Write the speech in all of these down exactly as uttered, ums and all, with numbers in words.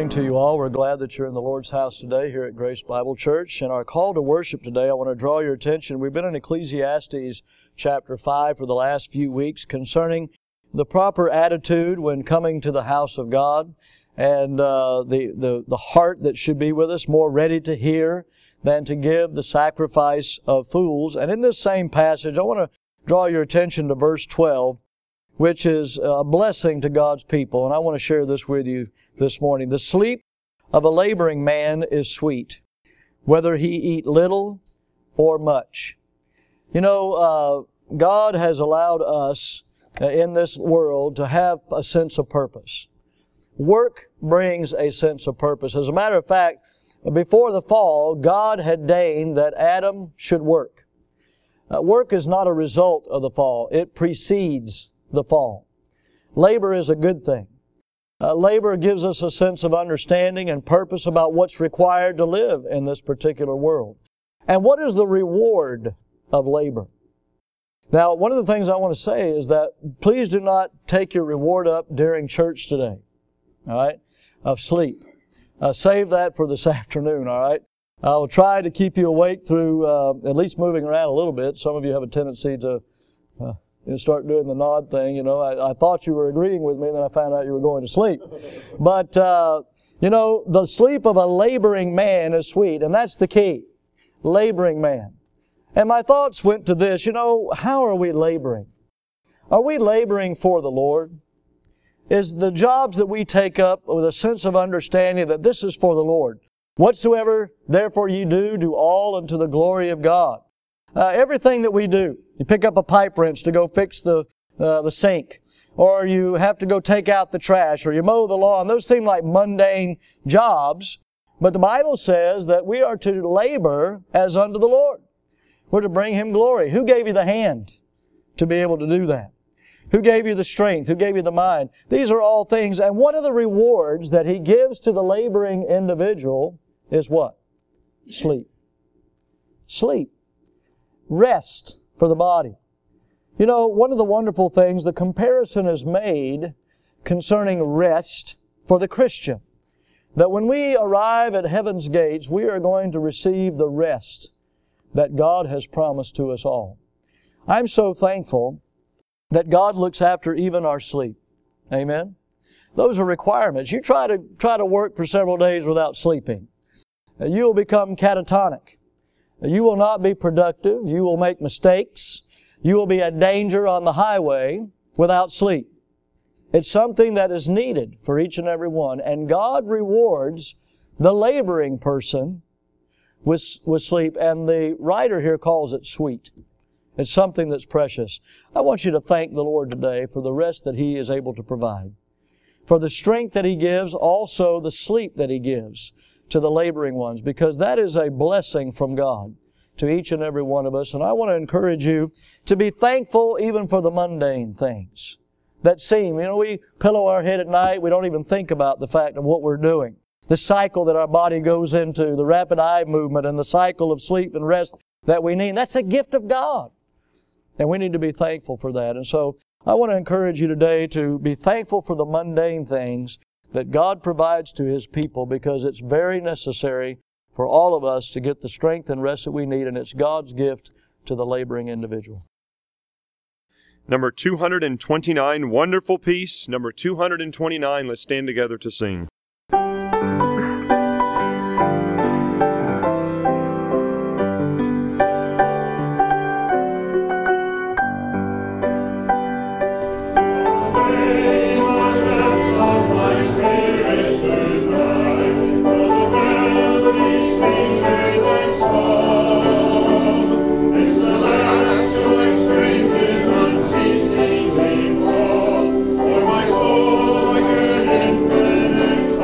morning to you all. We're glad that you're in the Lord's house today here at Grace Bible Church. In our call to worship today, I want to draw your attention. We've been in Ecclesiastes chapter five for the last few weeks concerning the proper attitude when coming to the house of God and uh, the, the, the heart that should be with us, more ready to hear than to give, the sacrifice of fools. And in this same passage, I want to draw your attention to verse twelve, which is a blessing to God's people. And I want to share this with you this morning. The sleep of a laboring man is sweet, whether he eat little or much. You know, uh, God has allowed us in this world to have a sense of purpose. Work brings a sense of purpose. As a matter of fact, before the fall, God had deigned that Adam should work. Uh, work is not a result of the fall. It precedes the fall. Labor is a good thing. Uh, labor gives us a sense of understanding and purpose about what's required to live in this particular world. And what is the reward of labor? Now, one of the things I want to say is that please do not take your reward up during church today, all right, of sleep. Uh, save that for this afternoon, all right? I'll try to keep you awake through uh, at least moving around a little bit. Some of you have a tendency to uh, you know, start doing the nod thing. You know, I, I thought you were agreeing with me, and then I found out you were going to sleep. But, uh, you know, the sleep of a laboring man is sweet, and that's the key. Laboring man. And my thoughts went to this, you know, how are we laboring? Are we laboring for the Lord? Is the jobs that we take up with a sense of understanding that this is for the Lord? Whatsoever, therefore, you do, do all unto the glory of God. Uh, everything that we do, you pick up a pipe wrench to go fix the uh, the sink, or you have to go take out the trash, or you mow the lawn. Those seem like mundane jobs, but the Bible says that we are to labor as unto the Lord. We're to bring Him glory. Who gave you the hand to be able to do that? Who gave you the strength? Who gave you the mind? These are all things, and one of the rewards that He gives to the laboring individual is what? Sleep. Sleep. Rest for the body. You know, one of the wonderful things, the comparison is made concerning rest for the Christian. That when we arrive at heaven's gates, we are going to receive the rest that God has promised to us all. I'm so thankful that God looks after even our sleep. Amen? Those are requirements. You try to try to work for several days without sleeping, you will become catatonic. You will not be productive. You will make mistakes. You will be a danger on the highway without sleep. It's something that is needed for each and every one. And God rewards the laboring person with, with sleep. And the writer here calls it sweet. It's something that's precious. I want you to thank the Lord today for the rest that He is able to provide. For the strength that He gives, also the sleep that He gives to the laboring ones, because that is a blessing from God to each and every one of us. And I want to encourage you to be thankful even for the mundane things that seem, you know, we pillow our head at night, we don't even think about the fact of what we're doing. The cycle that our body goes into, the rapid eye movement, and the cycle of sleep and rest that we need, that's a gift of God. And we need to be thankful for that. And so I want to encourage you today to be thankful for the mundane things that God provides to His people, because it's very necessary for all of us to get the strength and rest that we need, and it's God's gift to the laboring individual. Number two hundred twenty-nine, Wonderful Peace. Number two hundred twenty-nine, let's stand together to sing. Unceasingly falls, for my soul like an infinite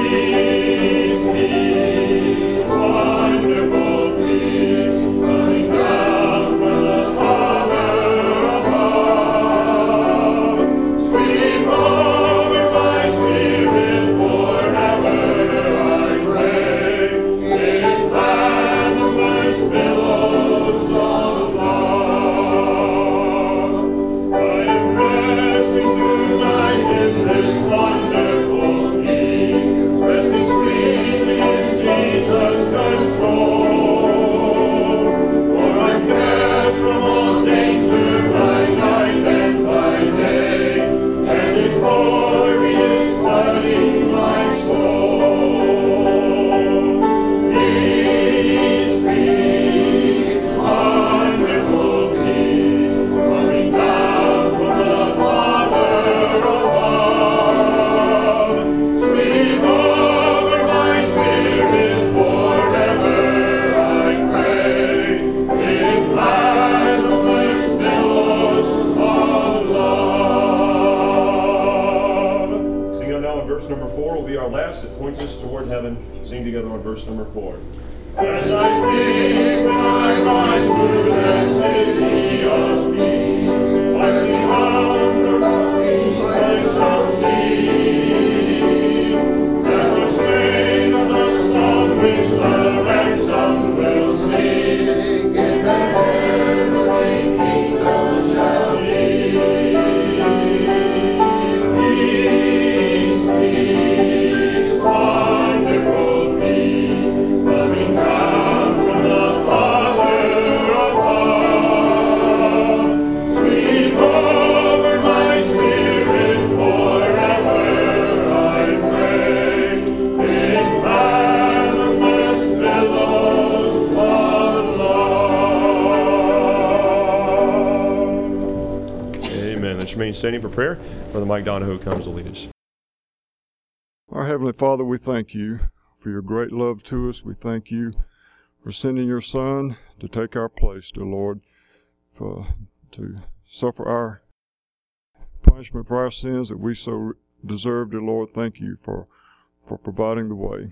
And I think when I rise through the city of peace, mighty out the peace I shall see. And the strain of the song which the ransom will sing, in the heavenly kingdom shall be. Peace, peace, wonderful peace, coming down from the Father above. Sweep over my spirit forever, I pray, in fathomless billows of love. Amen. Let's remain standing for prayer. Brother Mike Donahoe comes to lead us. Our Heavenly Father, we thank you for your great love to us. We thank you for sending your Son to take our place, dear Lord, for, to suffer our punishment for our sins that we so deserve, dear Lord. Thank you for, for providing the way.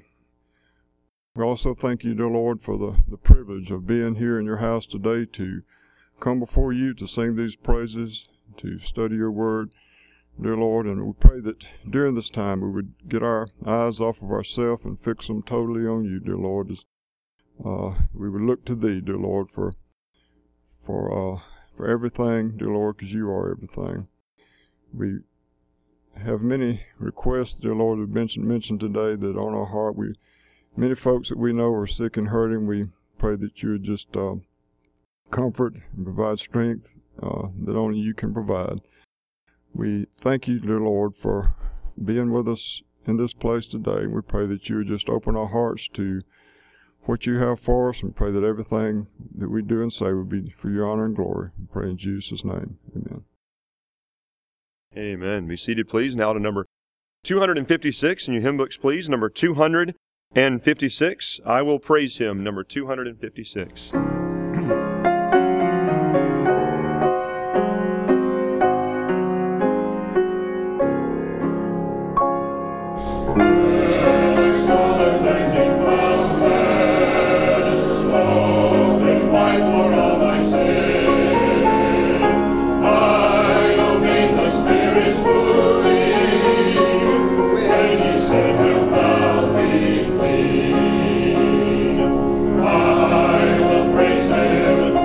We also thank you, dear Lord, for the, the privilege of being here in your house today to come before you to sing these praises, to study your word, dear Lord, and we pray that during this time we would get our eyes off of ourselves and fix them totally on you, dear Lord. As, uh, we would look to thee, dear Lord, for for uh, for everything, dear Lord, because you are everything. We have many requests, dear Lord, that mentioned mentioned today that on our heart. We many folks that we know are sick and hurting. We pray that you would just uh, comfort and provide strength uh, that only you can provide. We thank you, dear Lord, for being with us in this place today. We pray that you would just open our hearts to what you have for us, and pray that everything that we do and say would be for your honor and glory. We pray in Jesus' name. Amen. Amen. Be seated, please. Now to number two hundred fifty-six in your hymn books, please. Number two hundred fifty-six. I Will Praise Him, number two hundred fifty-six. I will praise him.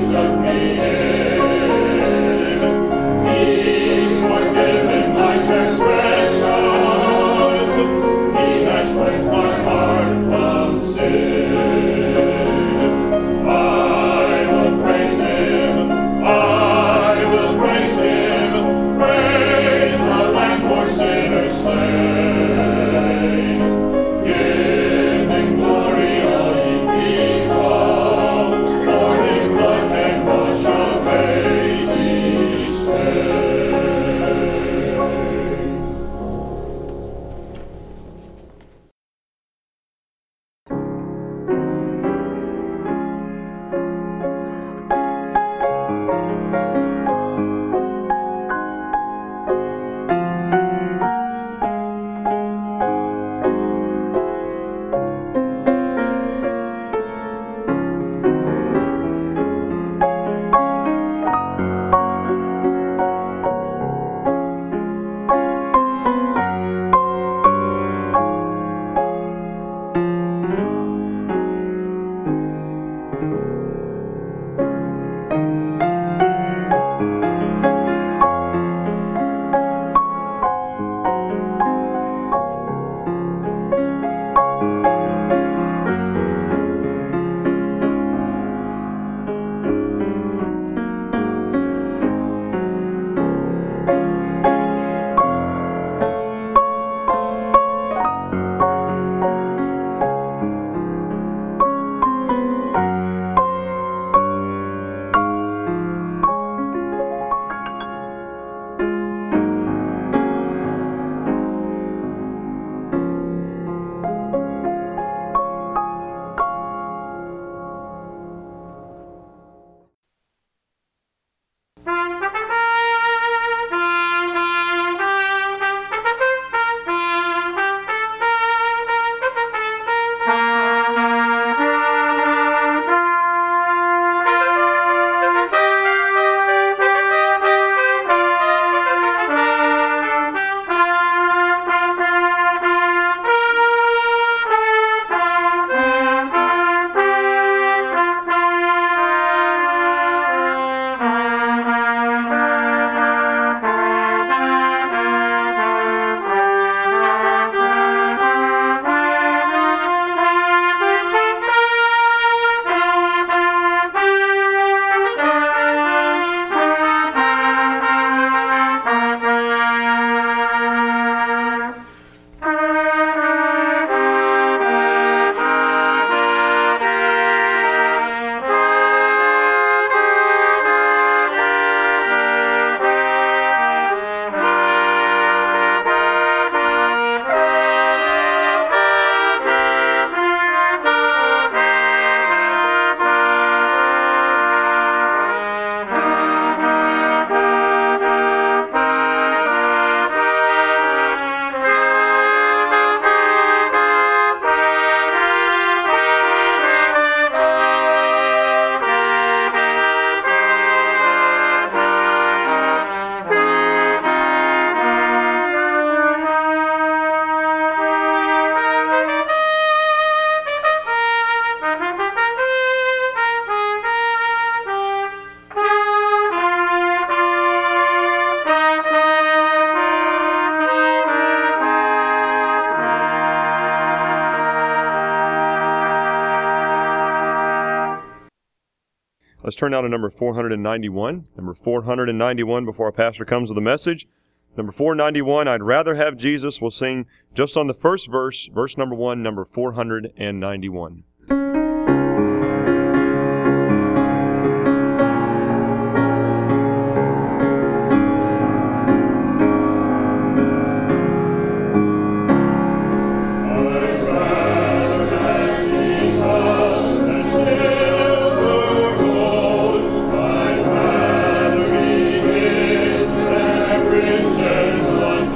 Let's turn now to number four hundred ninety-one. Number four hundred ninety-one before our pastor comes with the message. Number four ninety-one, I'd Rather Have Jesus. We'll sing just on the first verse, verse number one, number four hundred ninety-one.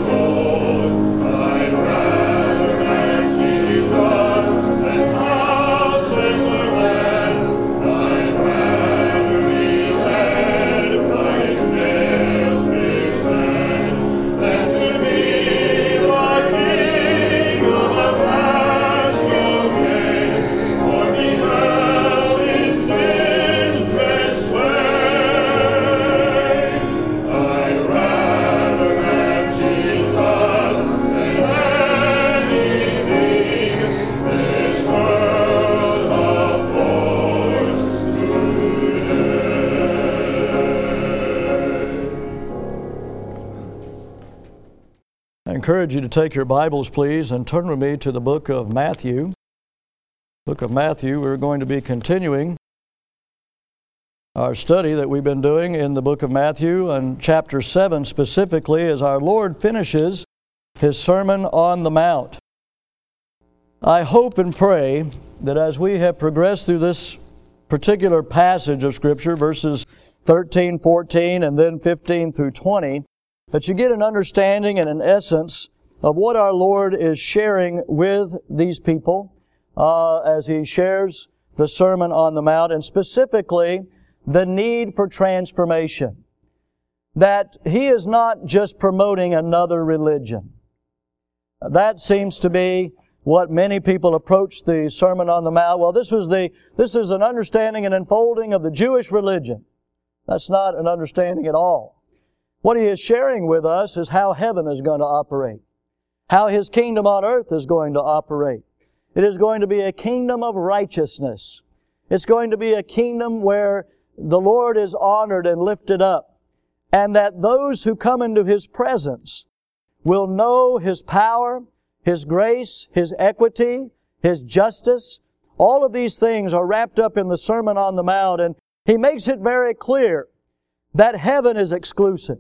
I'd rather have Jesus than encourage you to take your Bibles, please, and turn with me to the book of Matthew. Book of Matthew, we're going to be continuing our study that we've been doing in the book of Matthew, and chapter seven specifically, as our Lord finishes His Sermon on the Mount. I hope and pray that as we have progressed through this particular passage of Scripture, verses thirteen, fourteen, and then fifteen through twenty, that you get an understanding and an essence of what our Lord is sharing with these people uh, as He shares the Sermon on the Mount, and specifically the need for transformation. That He is not just promoting another religion. That seems to be what many people approach the Sermon on the Mount. Well, this was the this is an understanding and unfolding of the Jewish religion. That's not an understanding at all. What He is sharing with us is how heaven is going to operate, how His kingdom on earth is going to operate. It is going to be a kingdom of righteousness. It's going to be a kingdom where the Lord is honored and lifted up, and that those who come into His presence will know His power, His grace, His equity, His justice. All of these things are wrapped up in the Sermon on the Mount, and He makes it very clear that heaven is exclusive.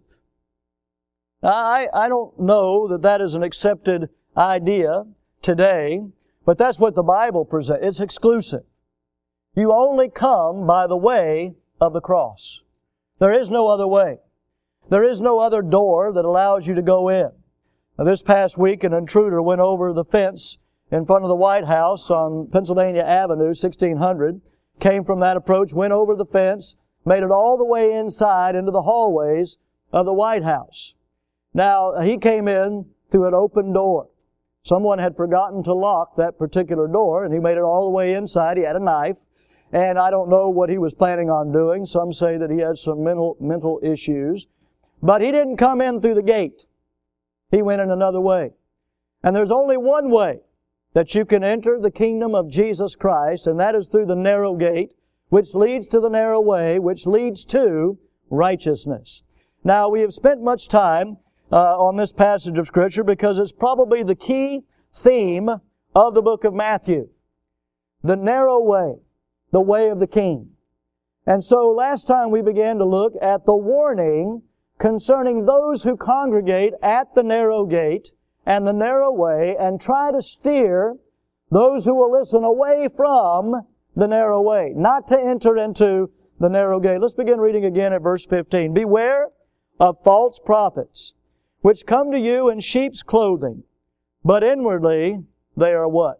I, I don't know that that is an accepted idea today, but that's what the Bible presents. It's exclusive. You only come by the way of the cross. There is no other way. There is no other door that allows you to go in. Now, this past week, an intruder went over the fence in front of the White House on Pennsylvania Avenue, sixteen hundred, came from that approach, went over the fence, made it all the way inside into the hallways of the White House. Now, he came in through an open door. Someone had forgotten to lock that particular door, and he made it all the way inside. He had a knife, and I don't know what he was planning on doing. Some say that he had some mental, mental issues. But he didn't come in through the gate. He went in another way. And there's only one way that you can enter the kingdom of Jesus Christ, and that is through the narrow gate, which leads to the narrow way, which leads to righteousness. Now, we have spent much time uh, on this passage of Scripture because it's probably the key theme of the book of Matthew. The narrow way, the way of the King. And so last time we began to look at the warning concerning those who congregate at the narrow gate and the narrow way and try to steer those who will listen away from the narrow way, not to enter into the narrow gate. Let's begin reading again at verse fifteen. Beware of false prophets, which come to you in sheep's clothing, but inwardly they are what?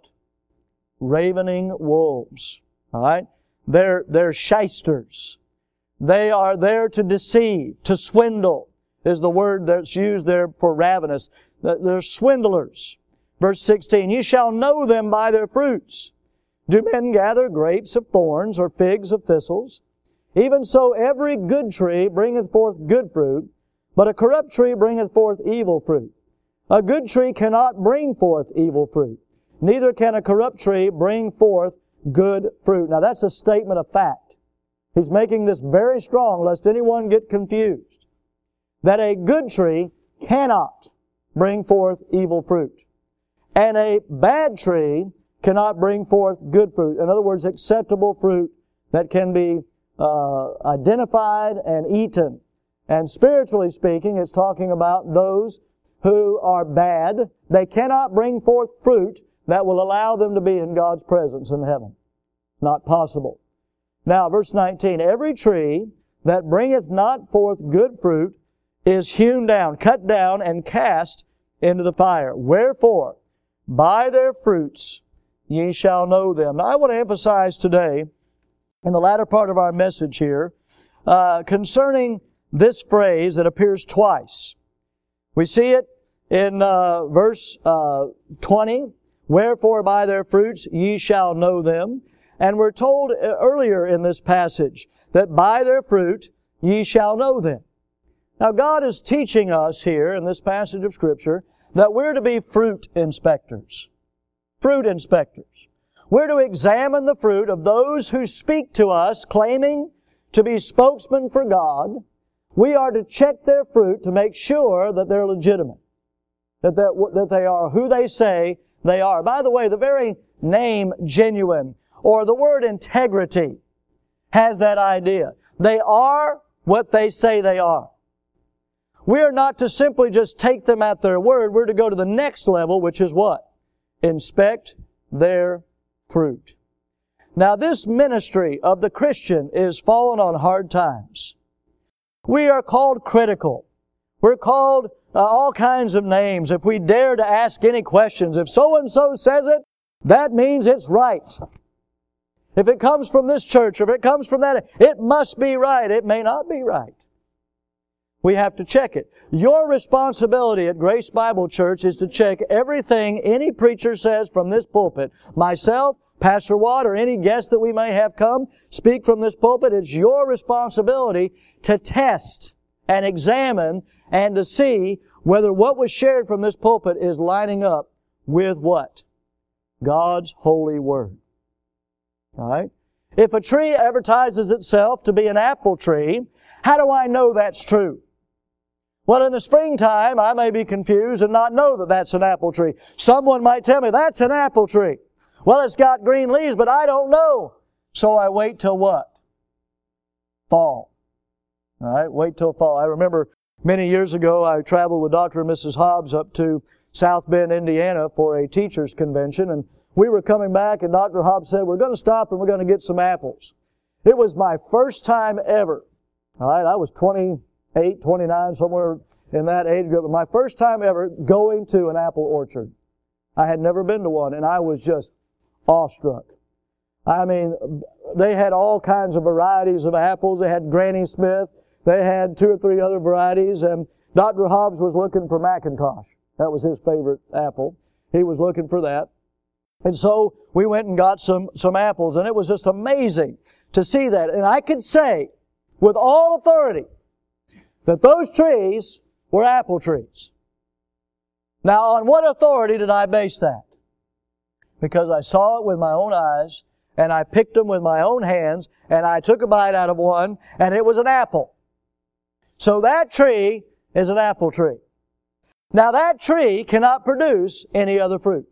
Ravening wolves. All right? They're, they're shysters. They are there to deceive, to swindle, is the word that's used there for ravenous. They're swindlers. Verse sixteen, you shall know them by their fruits. Do men gather grapes of thorns or figs of thistles? Even so every good tree bringeth forth good fruit, but a corrupt tree bringeth forth evil fruit. A good tree cannot bring forth evil fruit, neither can a corrupt tree bring forth good fruit. Now that's a statement of fact. He's making this very strong, lest anyone get confused, that a good tree cannot bring forth evil fruit, and a bad tree cannot bring forth good fruit. In other words, acceptable fruit that can be uh, identified and eaten. And spiritually speaking, it's talking about those who are bad. They cannot bring forth fruit that will allow them to be in God's presence in heaven. Not possible. Now, verse nineteen, every tree that bringeth not forth good fruit is hewn down, cut down, and cast into the fire. Wherefore, by their fruits ye shall know them. Now, I want to emphasize today, in the latter part of our message here, uh, concerning this phrase that appears twice. We see it in uh, verse uh, twenty, wherefore by their fruits ye shall know them. And we're told earlier in this passage that by their fruit ye shall know them. Now God is teaching us here in this passage of Scripture that we're to be fruit inspectors. Fruit inspectors. We're to examine the fruit of those who speak to us claiming to be spokesmen for God. We are to check their fruit to make sure that they're legitimate. that, that, that they are who they say they are. By the way, the very name genuine, or the word integrity, has that idea. They are what they say they are. We are not to simply just take them at their word. We're to go to the next level, which is what? Inspect their fruit. Now, this ministry of the Christian is fallen on hard times. We are called critical. We're called uh, all kinds of names. If we dare to ask any questions, if so-and-so says it, that means it's right. If it comes from this church, or if it comes from that, it must be right. It may not be right. We have to check it. Your responsibility at Grace Bible Church is to check everything any preacher says from this pulpit. Myself, Pastor Watt, or any guest that we may have come speak from this pulpit, it's your responsibility to test and examine and to see whether what was shared from this pulpit is lining up with what? God's holy Word. All right? If a tree advertises itself to be an apple tree, how do I know that's true? Well, in the springtime, I may be confused and not know that that's an apple tree. Someone might tell me, that's an apple tree. Well, it's got green leaves, but I don't know. So I wait till what? Fall. All right, wait till fall. I remember many years ago, I traveled with Doctor and Missus Hobbs up to South Bend, Indiana for a teachers' convention, and we were coming back, and Doctor Hobbs said, we're going to stop and we're going to get some apples. It was my first time ever. All right, I was twenty-eight, twenty-nine, somewhere in that age group. My first time ever going to an apple orchard. I had never been to one, and I was just awestruck. I mean, they had all kinds of varieties of apples. They had Granny Smith. They had two or three other varieties, and Doctor Hobbs was looking for McIntosh. That was his favorite apple. He was looking for that. And so we went and got some, some apples, and it was just amazing to see that. And I could say with all authority that those trees were apple trees. Now, on what authority did I base that? Because I saw it with my own eyes, and I picked them with my own hands, and I took a bite out of one, and it was an apple. So that tree is an apple tree. Now, that tree cannot produce any other fruit.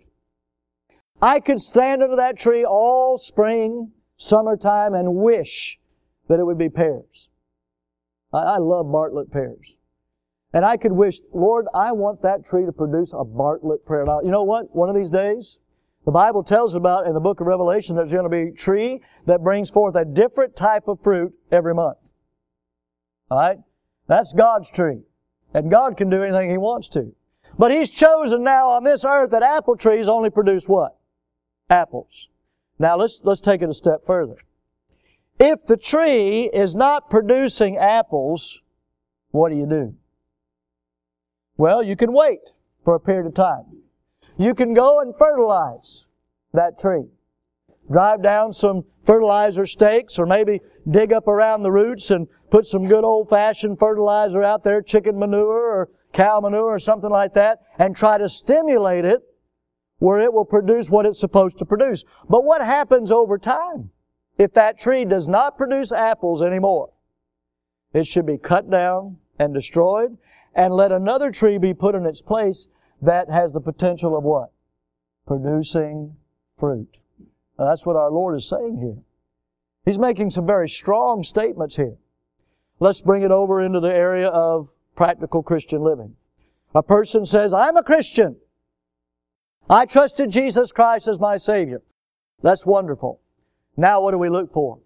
I could stand under that tree all spring, summertime, and wish that it would be pears. I, I love Bartlett pears. And I could wish, Lord, I want that tree to produce a Bartlett pear. Now, you know what? One of these days, the Bible tells about in the book of Revelation there's going to be a tree that brings forth a different type of fruit every month. All right? That's God's tree. And God can do anything He wants to. But He's chosen now on this earth that apple trees only produce what? Apples. Now let's, let's take it a step further. If the tree is not producing apples, what do you do? Well, you can wait for a period of time. You can go and fertilize that tree. Drive down some fertilizer stakes, or maybe dig up around the roots and put some good old-fashioned fertilizer out there, chicken manure or cow manure or something like that, and try to stimulate it where it will produce what it's supposed to produce. But what happens over time? If that tree does not produce apples anymore, it should be cut down and destroyed, and let another tree be put in its place that has the potential of what? Producing fruit. Now, that's what our Lord is saying here. He's making some very strong statements here. Let's bring it over into the area of practical Christian living. A person says, I'm a Christian. I trusted Jesus Christ as my Savior. That's wonderful. Now what do we look for?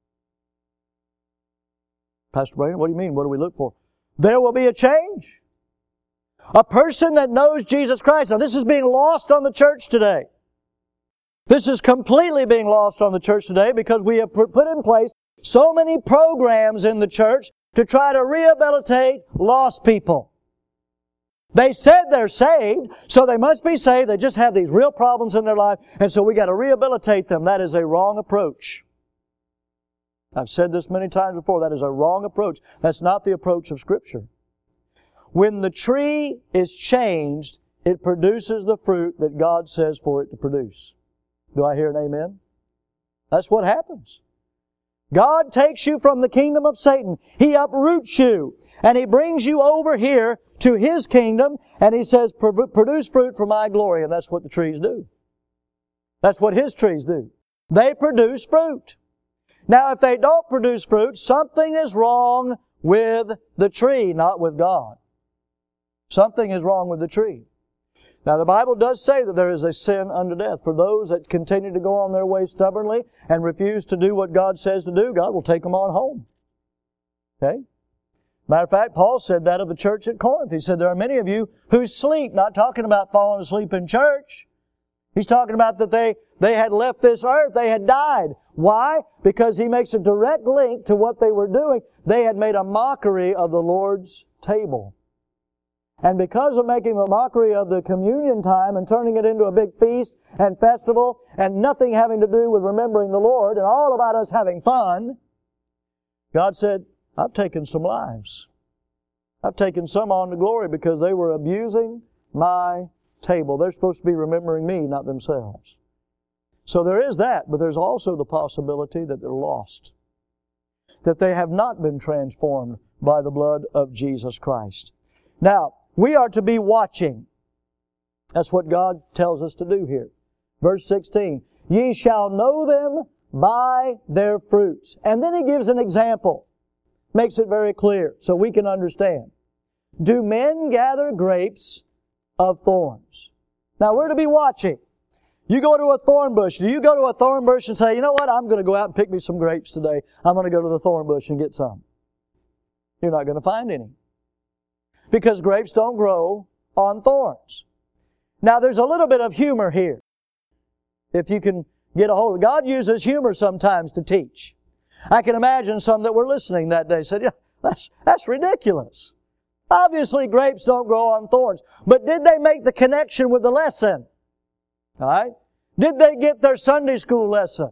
Pastor Brandon, what do you mean? What do we look for? There will be a change. A person that knows Jesus Christ. Now this is being lost on the church today. This is completely being lost on the church today because we have put in place so many programs in the church to try to rehabilitate lost people. They said they're saved, so they must be saved. They just have these real problems in their life, and so we got to rehabilitate them. That is a wrong approach. I've said this many times before. That is a wrong approach. That's not the approach of Scripture. When the tree is changed, it produces the fruit that God says for it to produce. Do I hear an amen? That's what happens. God takes you from the kingdom of Satan. He uproots you. And He brings you over here to His kingdom. And He says, produce fruit for my glory. And that's what the trees do. That's what His trees do. They produce fruit. Now, if they don't produce fruit, something is wrong with the tree, not with God. Something is wrong with the tree. Now, the Bible does say that there is a sin unto death. For those that continue to go on their way stubbornly and refuse to do what God says to do, God will take them on home. Okay? Matter of fact, Paul said that of the church at Corinth. He said, there are many of you who sleep, not talking about falling asleep in church. He's talking about that they, they had left this earth. They had died. Why? Because he makes a direct link to what they were doing. They had made a mockery of the Lord's table. And because of making a mockery of the communion time and turning it into a big feast and festival and nothing having to do with remembering the Lord and all about us having fun, God said, I've taken some lives. I've taken some on to glory because they were abusing my table. They're supposed to be remembering me, not themselves. So there is that, but there's also the possibility that they're lost. That they have not been transformed by the blood of Jesus Christ. Now, we are to be watching. That's what God tells us to do here. Verse sixteen, ye shall know them by their fruits. And then He gives an example. Makes it very clear so we can understand. Do men gather grapes of thorns? Now we're to be watching. You go to a thorn bush. Do you go to a thorn bush and say, you know what, I'm going to go out and pick me some grapes today. I'm going to go to the thorn bush and get some. You're not going to find any. Because grapes don't grow on thorns. Now there's a little bit of humor here. If you can get a hold of it. God uses humor sometimes to teach. I can imagine some that were listening that day said, yeah, that's, that's ridiculous. Obviously grapes don't grow on thorns. But did they make the connection with the lesson? All right? Did they get their Sunday school lesson?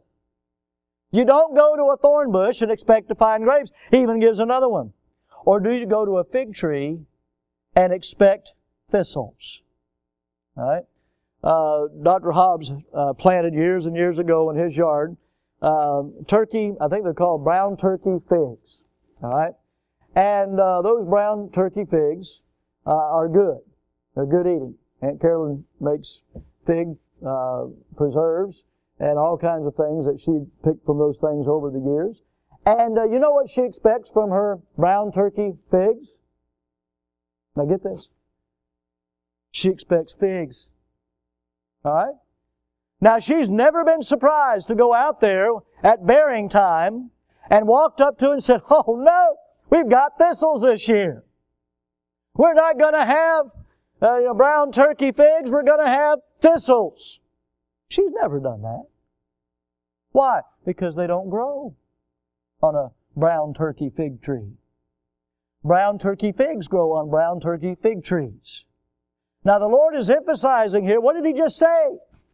You don't go to a thorn bush and expect to find grapes. He even gives another one. Or do you go to a fig tree and expect thistles? All right? Uh, Doctor Hobbs uh, planted years and years ago in his yard uh, turkey, I think they're called brown turkey figs. All right? And uh, those brown turkey figs uh, are good. They're good eating. Aunt Carolyn makes fig uh, preserves and all kinds of things that she'd picked from those things over the years. And uh, you know what she expects from her brown turkey figs? Now get this. She expects figs. All right? Now she's never been surprised to go out there at bearing time and walked up to it and said, oh no, we've got thistles this year. We're not going to have uh, you know, brown turkey figs. We're going to have thistles. She's never done that. Why? Because they don't grow on a brown turkey fig tree. Brown turkey figs grow on brown turkey fig trees. Now the Lord is emphasizing here, what did He just say?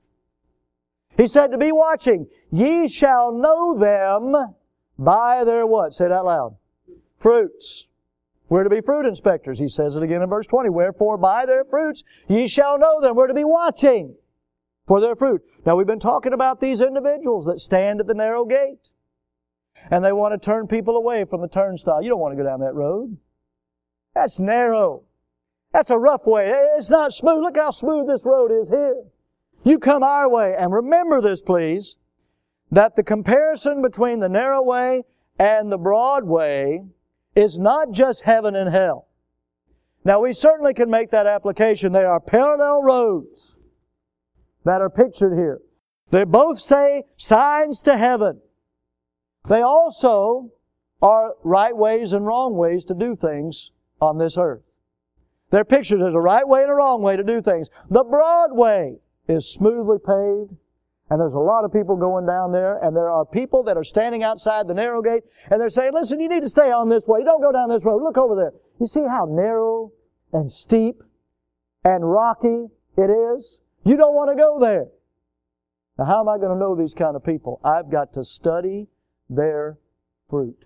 He said to be watching. Ye shall know them by their what? Say it out loud. Fruits. We're to be fruit inspectors. He says it again in verse twenty. Wherefore by their fruits ye shall know them. We're to be watching for their fruit. Now we've been talking about these individuals that stand at the narrow gate. And they want to turn people away from the turnstile. You don't want to go down that road. That's narrow. That's a rough way. It's not smooth. Look how smooth this road is here. You come our way. And remember this, please, that the comparison between the narrow way and the broad way is not just heaven and hell. Now, we certainly can make that application. They are parallel roads that are pictured here. They both say signs to heaven. They also are right ways and wrong ways to do things on this earth. They're pictures. There's a right way and a wrong way to do things. The broad way is smoothly paved, and there's a lot of people going down there, and there are people that are standing outside the narrow gate, and they're saying, listen, you need to stay on this way. Don't go down this road. Look over there. You see how narrow and steep and rocky it is? You don't want to go there. Now, how am I going to know these kind of people? I've got to study their fruit.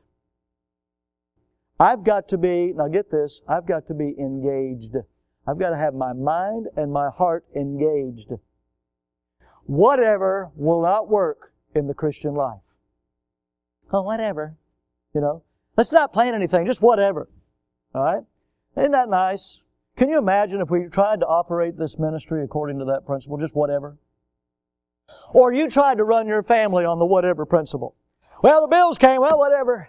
I've got to be, now get this, I've got to be engaged. I've got to have my mind and my heart engaged. Whatever will not work in the Christian life. oh, whatever. You know, let's not plan anything, just whatever. All right? Isn't that nice? Can you imagine if we tried to operate this ministry according to that principle, just whatever? Or you tried to run your family on the whatever principle. Well, the bills came, well, whatever.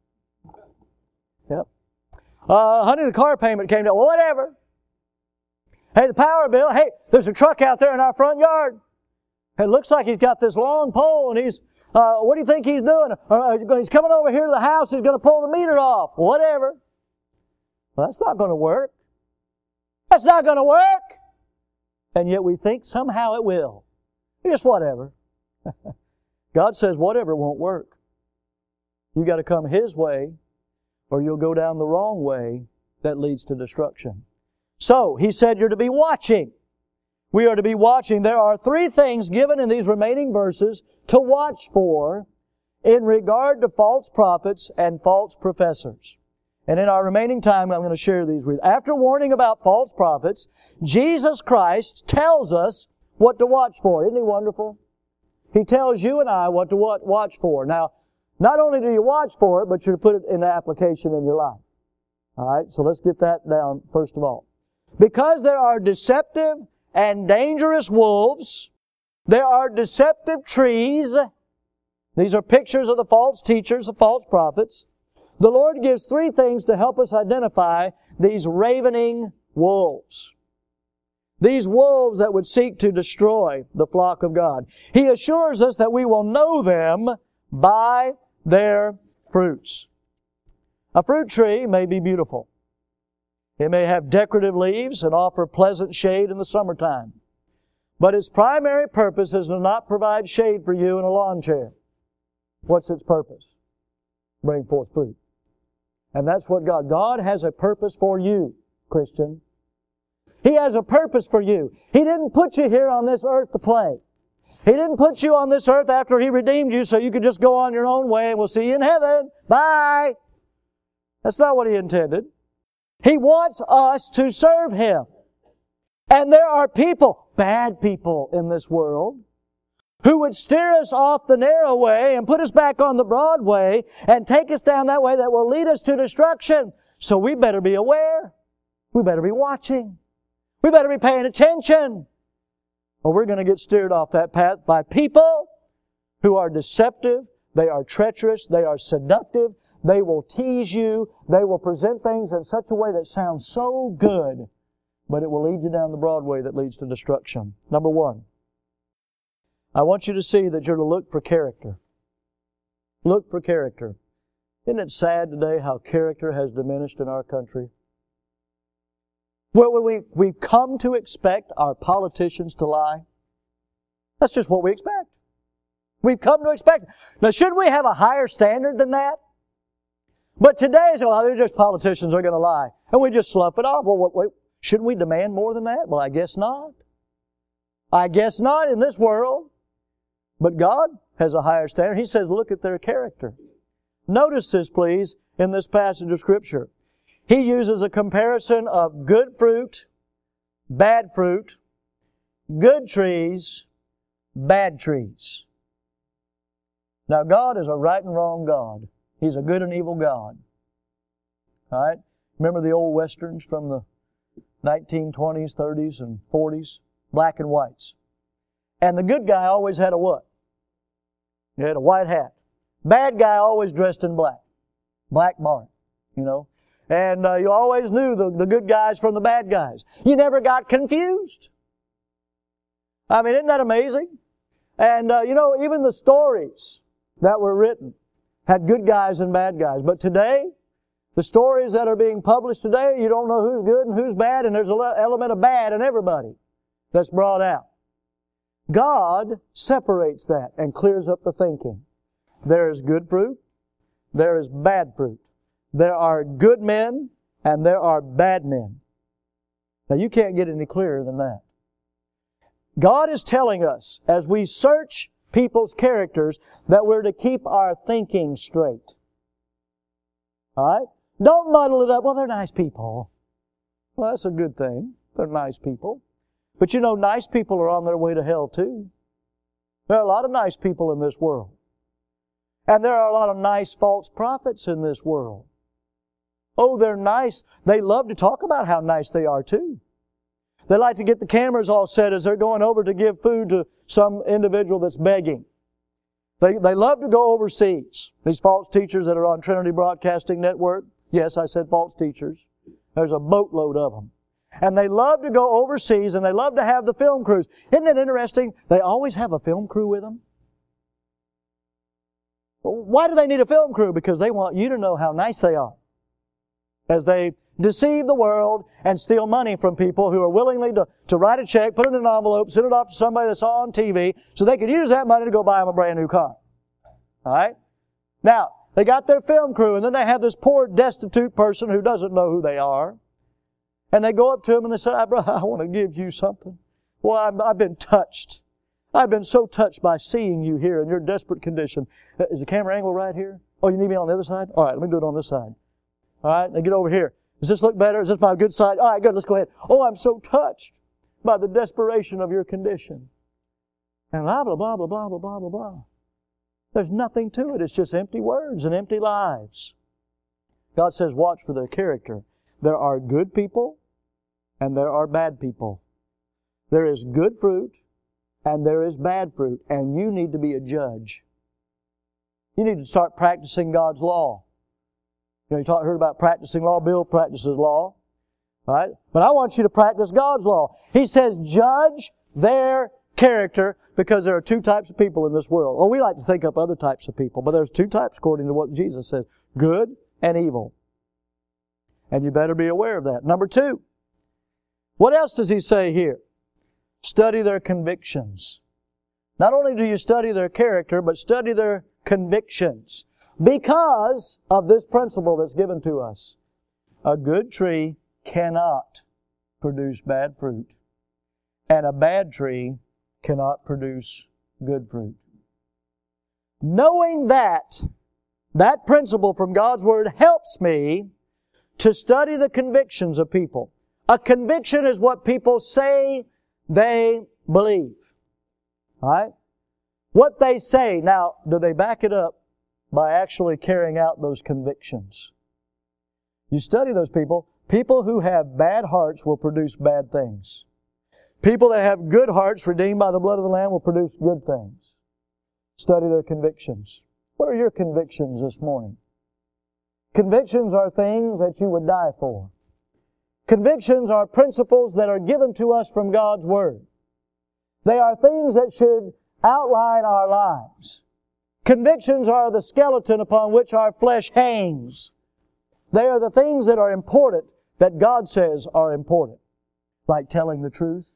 Yep. Uh, honey, the car payment came down, well, whatever. Hey, the power bill, hey, there's a truck out there in our front yard. It looks like he's got this long pole and he's, uh, what do you think he's doing? Uh, he's coming over here to the house, he's going to pull the meter off. Whatever. Well, that's not going to work. That's not going to work. And yet we think somehow it will. Just whatever. God says whatever won't work. You got to come His way or you'll go down the wrong way that leads to destruction. So, He said you're to be watching. We are to be watching. There are three things given in these remaining verses to watch for in regard to false prophets and false professors. And in our remaining time, I'm going to share these with you. After warning about false prophets, Jesus Christ tells us what to watch for. Isn't He wonderful? He tells you and I what to watch for. Now, not only do you watch for it, but you're to put it into application in your life. All right, so let's get that down first of all. Because there are deceptive and dangerous wolves, there are deceptive trees. These are pictures of the false teachers, the false prophets. The Lord gives three things to help us identify these ravening wolves. These wolves that would seek to destroy the flock of God. He assures us that we will know them by their fruits. A fruit tree may be beautiful. It may have decorative leaves and offer pleasant shade in the summertime. But its primary purpose is to not provide shade for you in a lawn chair. What's its purpose? Bring forth fruit. And that's what God, God has a purpose for you, Christian. He has a purpose for you. He didn't put you here on this earth to play. He didn't put you on this earth after He redeemed you so you could just go on your own way and we'll see you in heaven. Bye! That's not what He intended. He wants us to serve Him. And there are people, bad people in this world, who would steer us off the narrow way and put us back on the broad way and take us down that way that will lead us to destruction. So we better be aware. We better be watching. We better be paying attention. Or we're going to get steered off that path by people who are deceptive, they are treacherous, they are seductive, they will tease you, they will present things in such a way that sounds so good, but it will lead you down the broad way that leads to destruction. Number one, I want you to see that you're to look for character. Look for character. Isn't it sad today how character has diminished in our country? Well, we, we've come to expect our politicians to lie. That's just what we expect. We've come to expect. Now, shouldn't we have a higher standard than that? But today, so, well, they're just politicians, they're going to lie. And we just slough it off. Well, wait, wait, shouldn't we demand more than that? Well, I guess not. I guess not in this world. But God has a higher standard. He says, look at their character. Notice this, please, in this passage of Scripture. He uses a comparison of good fruit, bad fruit, good trees, bad trees. Now, God is a right and wrong God. He's a good and evil God. All right? Remember the old westerns from the nineteen twenties, thirties, and forties? Black and whites. And the good guy always had a what? He had a white hat. Bad guy always dressed in black. Black Bart, you know. And uh, you always knew the, the good guys from the bad guys. You never got confused. I mean, isn't that amazing? And, uh, you know, even the stories that were written had good guys and bad guys. But today, the stories that are being published today, you don't know who's good and who's bad, and there's an element of bad in everybody that's brought out. God separates that and clears up the thinking. There is good fruit. There is bad fruit. There are good men and there are bad men. Now, you can't get any clearer than that. God is telling us, as we search people's characters, that we're to keep our thinking straight. All right? Don't muddle it up. Well, they're nice people. Well, that's a good thing. They're nice people. But you know, nice people are on their way to hell too. There are a lot of nice people in this world. And there are a lot of nice false prophets in this world. Oh, they're nice. They love to talk about how nice they are too. They like to get the cameras all set as they're going over to give food to some individual that's begging. They, they love to go overseas. These false teachers that are on Trinity Broadcasting Network. Yes, I said false teachers. There's a boatload of them. And they love to go overseas and they love to have the film crews. Isn't it interesting? They always have a film crew with them. Why do they need a film crew? Because they want you to know how nice they are. As they deceive the world and steal money from people who are willingly to, to write a check, put it in an envelope, send it off to somebody that's on T V so they could use that money to go buy them a brand new car. All right? Now, they got their film crew and then they have this poor destitute person who doesn't know who they are. And they go up to him and they say, I, I want to give you something. Well, I'm, I've been touched. I've been so touched by seeing you here in your desperate condition. Is the camera angle right here? Oh, you need me on the other side? All right, let me do it on this side. All right, now get over here. Does this look better? Is this my good side? All right, good, let's go ahead. Oh, I'm so touched by the desperation of your condition. And blah, blah, blah, blah, blah, blah, blah, blah, blah. There's nothing to it. It's just empty words and empty lives. God says, watch for their character. There are good people and there are bad people. There is good fruit and there is bad fruit. And you need to be a judge. You need to start practicing God's law. You know, you talk, heard about practicing law. Bill practices law. Right? But I want you to practice God's law. He says, judge their character, because there are two types of people in this world. Oh, we like to think up other types of people, but there's two types according to what Jesus says. Good and evil. And you better be aware of that. Number two, what else does He say here? Study their convictions. Not only do you study their character, but study their convictions. Because of this principle that's given to us. A good tree cannot produce bad fruit. And a bad tree cannot produce good fruit. Knowing that, that principle from God's Word helps me to study the convictions of people. A conviction is what people say they believe. All right? What they say. Now, do they back it up by actually carrying out those convictions? You study those people. People who have bad hearts will produce bad things. People that have good hearts redeemed by the blood of the Lamb will produce good things. Study their convictions. What are your convictions this morning? Convictions are things that you would die for. Convictions are principles that are given to us from God's Word. They are things that should outline our lives. Convictions are the skeleton upon which our flesh hangs. They are the things that are important, that God says are important. Like telling the truth.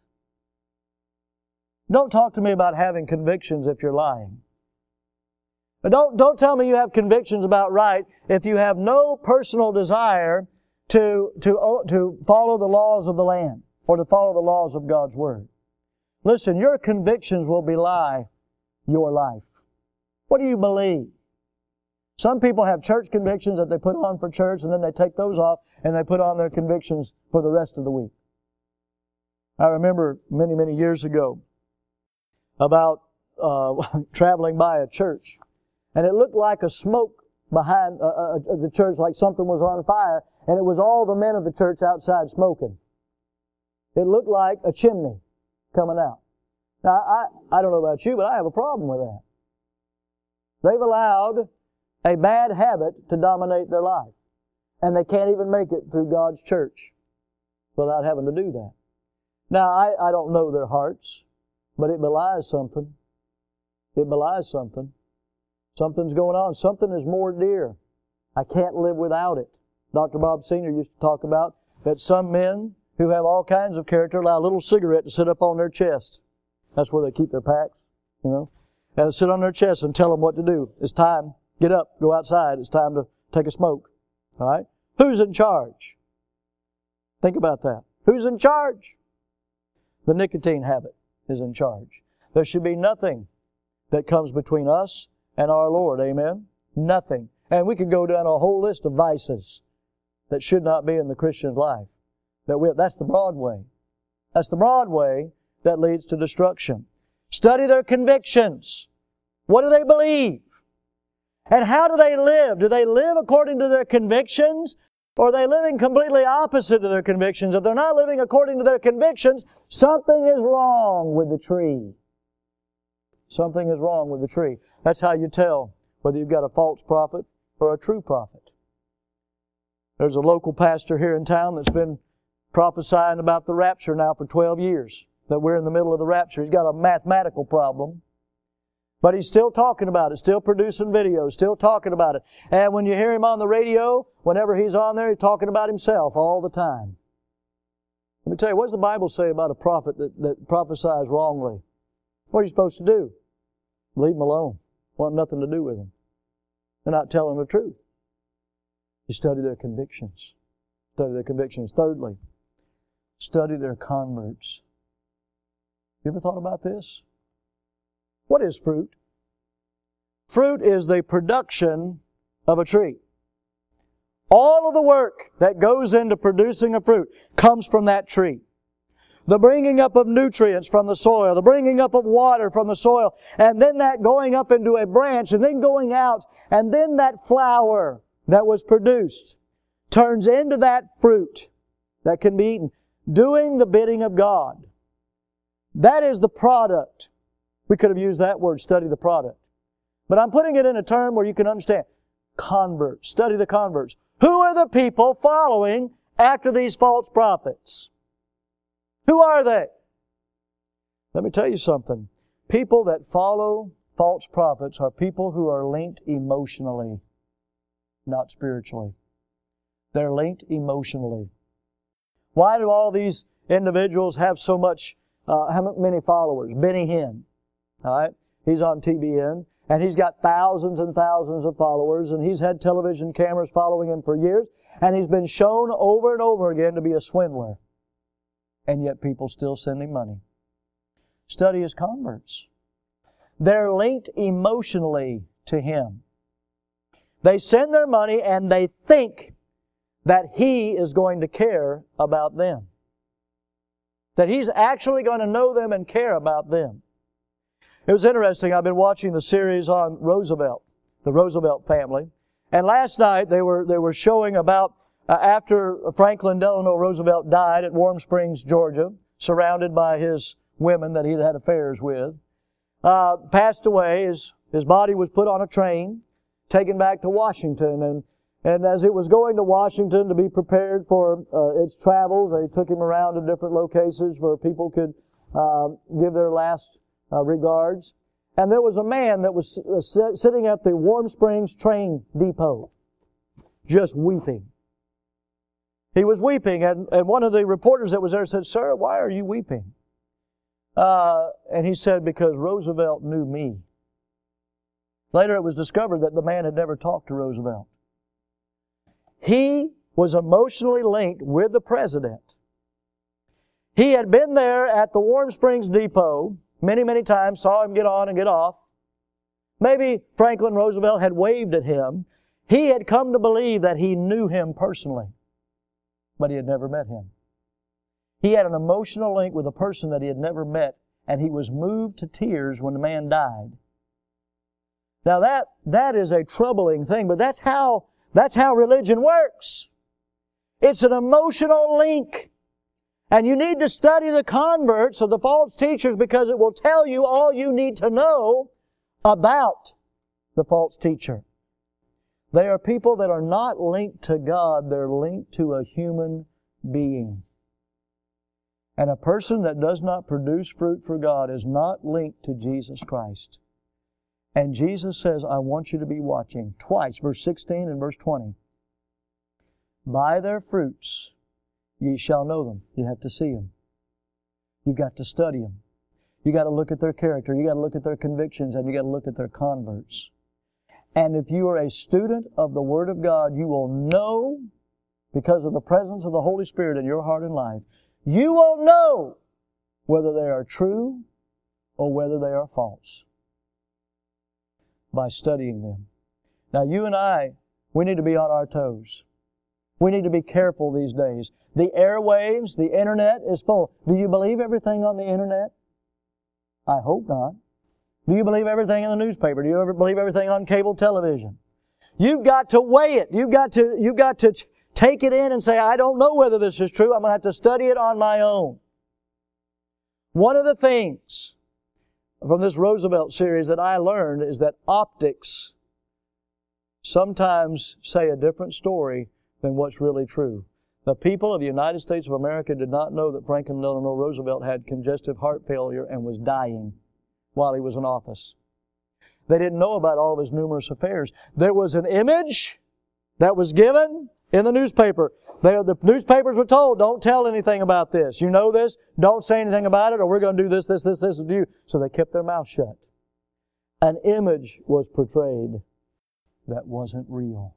Don't talk to me about having convictions if you're lying. But don't, don't tell me you have convictions about right if you have no personal desire to, to, to follow the laws of the land or to follow the laws of God's Word. Listen, your convictions will belie your life. What do you believe? Some people have church convictions that they put on for church and then they take those off and they put on their convictions for the rest of the week. I remember many, many years ago about uh, traveling by a church. And it looked like a smoke behind uh, uh, the church, like something was on fire. And it was all the men of the church outside smoking. It looked like a chimney coming out. Now, I, I don't know about you, but I have a problem with that. They've allowed a bad habit to dominate their life. And they can't even make it through God's church without having to do that. Now, I, I don't know their hearts, but it belies something. It belies something. Something's going on. Something is more dear. I can't live without it. Doctor Bob Senior used to talk about that some men who have all kinds of character allow a little cigarette to sit up on their chest. That's where they keep their packs, you know. And sit on their chest and tell them what to do. It's time. Get up. Go outside. It's time to take a smoke. All right? Who's in charge? Think about that. Who's in charge? The nicotine habit is in charge. There should be nothing that comes between us and our Lord. Amen? Nothing. And we could go down a whole list of vices that should not be in the Christian's life. That we, that's the broad way. That's the broad way that leads to destruction. Study their convictions. What do they believe? And how do they live? Do they live according to their convictions? Or are they living completely opposite to their convictions? If they're not living according to their convictions, something is wrong with the tree. Something is wrong with the tree. That's how you tell whether you've got a false prophet or a true prophet. There's a local pastor here in town that's been prophesying about the rapture now for twelve years, that we're in the middle of the rapture. He's got a mathematical problem, but he's still talking about it, still producing videos, still talking about it. And when you hear him on the radio, whenever he's on there, he's talking about himself all the time. Let me tell you, what does the Bible say about a prophet that, that prophesies wrongly? What are you supposed to do? Leave him alone. Want nothing to do with him. They're not telling the truth. You study their convictions. Study their convictions. Thirdly, study their converts. You ever thought about this? What is fruit? Fruit is the production of a tree. All of the work that goes into producing a fruit comes from that tree. The bringing up of nutrients from the soil, the bringing up of water from the soil, and then that going up into a branch, and then going out, and then that flower that was produced turns into that fruit that can be eaten, doing the bidding of God. That is the product. We could have used that word, study the product. But I'm putting it in a term where you can understand. Converts. Study the converts. Who are the people following after these false prophets? Who are they? Let me tell you something. People that follow false prophets are people who are linked emotionally, not spiritually. They're linked emotionally. Why do all these individuals have so much, uh, how many followers? Benny Hinn. All right? He's on T B N, and he's got thousands and thousands of followers, and he's had television cameras following him for years, and he's been shown over and over again to be a swindler. And yet people still send him money. Study his converts. They're linked emotionally to him. They send their money and they think that he is going to care about them. That he's actually going to know them and care about them. It was interesting. I've been watching the series on Roosevelt, the Roosevelt family. And last night they were, they were showing about uh, after Franklin Delano Roosevelt died at Warm Springs, Georgia, surrounded by his women that he'd had affairs with, uh, passed away. His, his body was put on a train, taken back to Washington. And, and as it was going to Washington to be prepared for uh, its travels, they took him around to different locations where people could uh, give their last uh, regards. And there was a man that was uh, sitting at the Warm Springs train depot, just weeping. He was weeping, and, and one of the reporters that was there said, "Sir, why are you weeping?" Uh, and he said, "Because Roosevelt knew me." Later it was discovered that the man had never talked to Roosevelt. He was emotionally linked with the president. He had been there at the Warm Springs depot many, many times, saw him get on and get off. Maybe Franklin Roosevelt had waved at him. He had come to believe that he knew him personally, but he had never met him. He had an emotional link with a person that he had never met, and he was moved to tears when the man died. Now that, that is a troubling thing, but that's how, that's how religion works. It's an emotional link. And you need to study the converts of the false teachers because it will tell you all you need to know about the false teacher. They are people that are not linked to God, they're linked to a human being. And a person that does not produce fruit for God is not linked to Jesus Christ. And Jesus says, I want you to be watching. Twice, verse sixteen and verse twenty. By their fruits ye shall know them. You have to see them. You've got to study them. You've got to look at their character. You've got to look at their convictions, and you've got to look at their converts. And if you are a student of the Word of God, you will know, because of the presence of the Holy Spirit in your heart and life, you will know whether they are true or whether they are false by studying them. Now, you and I, we need to be on our toes. We need to be careful these days. The airwaves, the internet is full. Do you believe everything on the internet? I hope not. Do you believe everything in the newspaper? Do you ever believe everything on cable television? You've got to weigh it. You've got to, you've got to take it in and say, I don't know whether this is true. I'm going to have to study it on my own. One of the things from this Roosevelt series that I learned is that optics sometimes say a different story than what's really true. The people of the United States of America did not know that Franklin Delano Roosevelt had congestive heart failure and was dying while he was in office. They didn't know about all of his numerous affairs. There was an image that was given in the newspaper. They, the newspapers were told, don't tell anything about this. You know this, don't say anything about it, or we're going to do this, this, this, this to you. So they kept their mouth shut. An image was portrayed that wasn't real.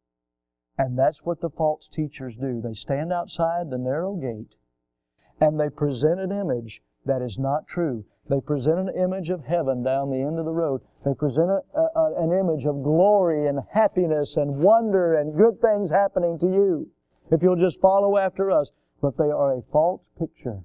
And that's what the false teachers do. They stand outside the narrow gate and they present an image that is not true. They present an image of heaven down the end of the road. They present a, a, an image of glory and happiness and wonder and good things happening to you if you'll just follow after us. But they are a false picture.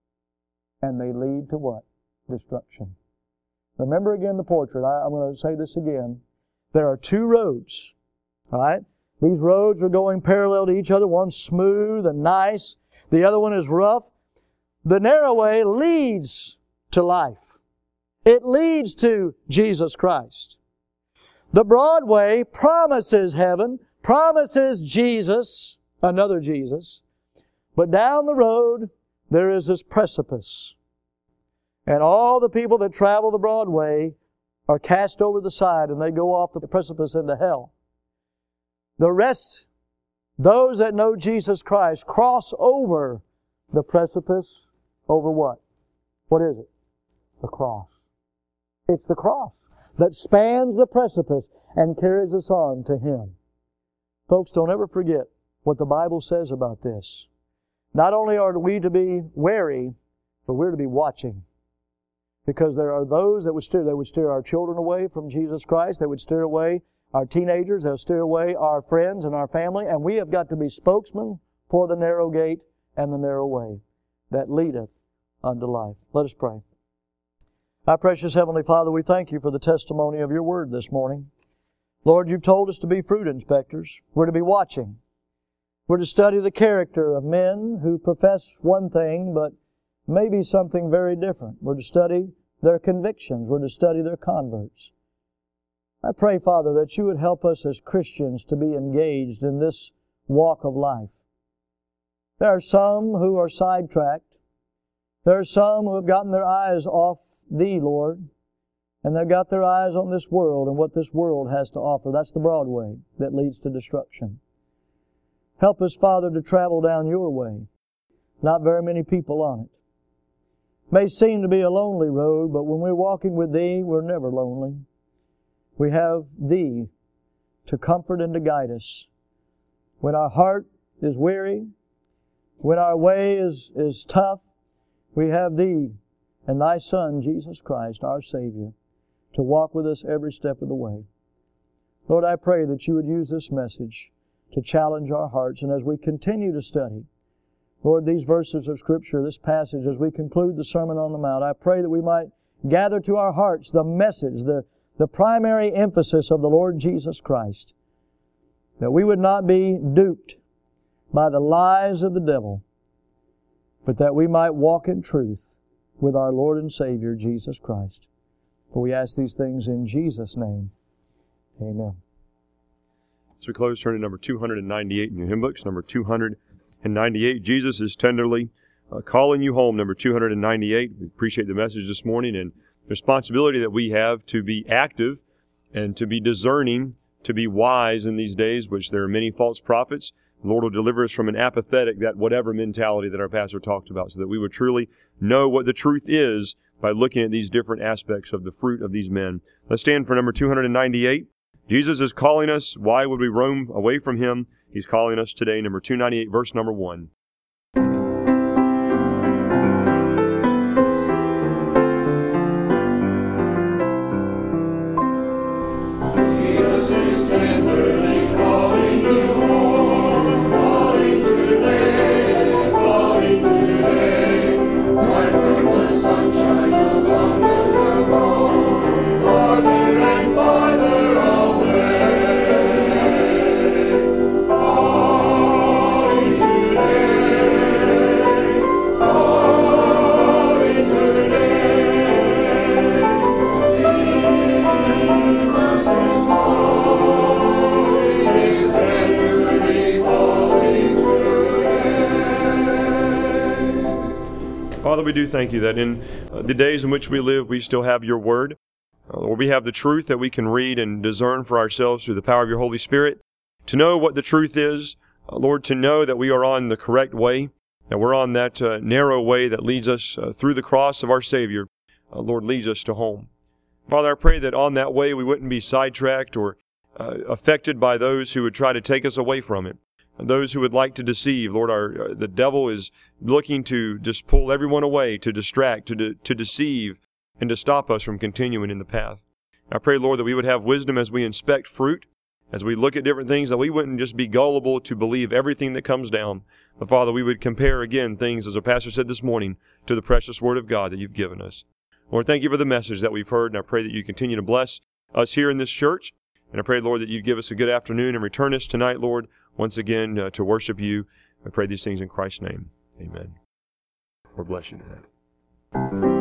And they lead to what? Destruction. Remember again the portrait. I, I'm going to say this again. There are two roads. All right? These roads are going parallel to each other. One's smooth and nice. The other one is rough. The narrow way leads to life. It leads to Jesus Christ. The broad way promises heaven, promises Jesus, another Jesus. But down the road, there is this precipice. And all the people that travel the broad way are cast over the side and they go off the precipice into hell. The rest, those that know Jesus Christ, cross over the precipice over what? What is it? The cross. It's the cross that spans the precipice and carries us on to Him. Folks, don't ever forget what the Bible says about this. Not only are we to be wary, but we're to be watching. Because there are those that would steer, they would steer our children away from Jesus Christ. They would steer away our teenagers. They'll steer away our friends and our family. And we have got to be spokesmen for the narrow gate and the narrow way that leadeth unto life. Let us pray. Our precious Heavenly Father, we thank You for the testimony of Your Word this morning. Lord, You've told us to be fruit inspectors. We're to be watching. We're to study the character of men who profess one thing, but maybe something very different. We're to study their convictions. We're to study their converts. I pray, Father, that You would help us as Christians to be engaged in this walk of life. There are some who are sidetracked. There are some who have gotten their eyes off Thee, Lord, and they've got their eyes on this world and what this world has to offer. That's the broad way that leads to destruction. Help us, Father, to travel down Your way. Not very many people on it. May seem to be a lonely road, but when we're walking with Thee, we're never lonely. We have Thee to comfort and to guide us. When our heart is weary, when our way is, is tough, we have Thee and Thy Son, Jesus Christ, our Savior, to walk with us every step of the way. Lord, I pray that You would use this message to challenge our hearts. And as we continue to study, Lord, these verses of Scripture, this passage, as we conclude the Sermon on the Mount, I pray that we might gather to our hearts the message, the, the primary emphasis of the Lord Jesus Christ, that we would not be duped by the lies of the devil, but that we might walk in truth with our Lord and Savior, Jesus Christ. For we ask these things in Jesus' name. Amen. As we close, turn to number two hundred ninety-eight in your hymn books, number two hundred ninety-eight. Jesus is tenderly uh, calling you home, number two hundred ninety-eight. We appreciate the message this morning and the responsibility that we have to be active and to be discerning, to be wise in these days, which there are many false prophets. The Lord will deliver us from an apathetic, that whatever mentality that our pastor talked about, so that we would truly know what the truth is by looking at these different aspects of the fruit of these men. Let's stand for number two hundred ninety-eight. Jesus is calling us. Why would we roam away from Him? He's calling us today. Number two ninety-eight, verse number one. Jesus is tenderly calling you home, calling today, calling today, right from the sunshine of unfiltered home. Father, we do thank you that in uh, the days in which we live, we still have your word. Uh, Lord, we have the truth that we can read and discern for ourselves through the power of your Holy Spirit. To know what the truth is, uh, Lord, to know that we are on the correct way, that we're on that uh, narrow way that leads us uh, through the cross of our Savior, uh, Lord, leads us to home. Father, I pray that on that way we wouldn't be sidetracked or uh, affected by those who would try to take us away from it. Those who would like to deceive. Lord, our, the devil is looking to just pull everyone away, to distract, to, de- to deceive, and to stop us from continuing in the path. I pray, Lord, that we would have wisdom as we inspect fruit, as we look at different things, that we wouldn't just be gullible to believe everything that comes down. But, Father, we would compare again things, as our pastor said this morning, to the precious Word of God that you've given us. Lord, thank you for the message that we've heard, and I pray that you continue to bless us here in this church. And I pray, Lord, that you give us a good afternoon and return us tonight, Lord, once again uh, to worship you. I pray these things in Christ's name. Amen. Lord bless you tonight.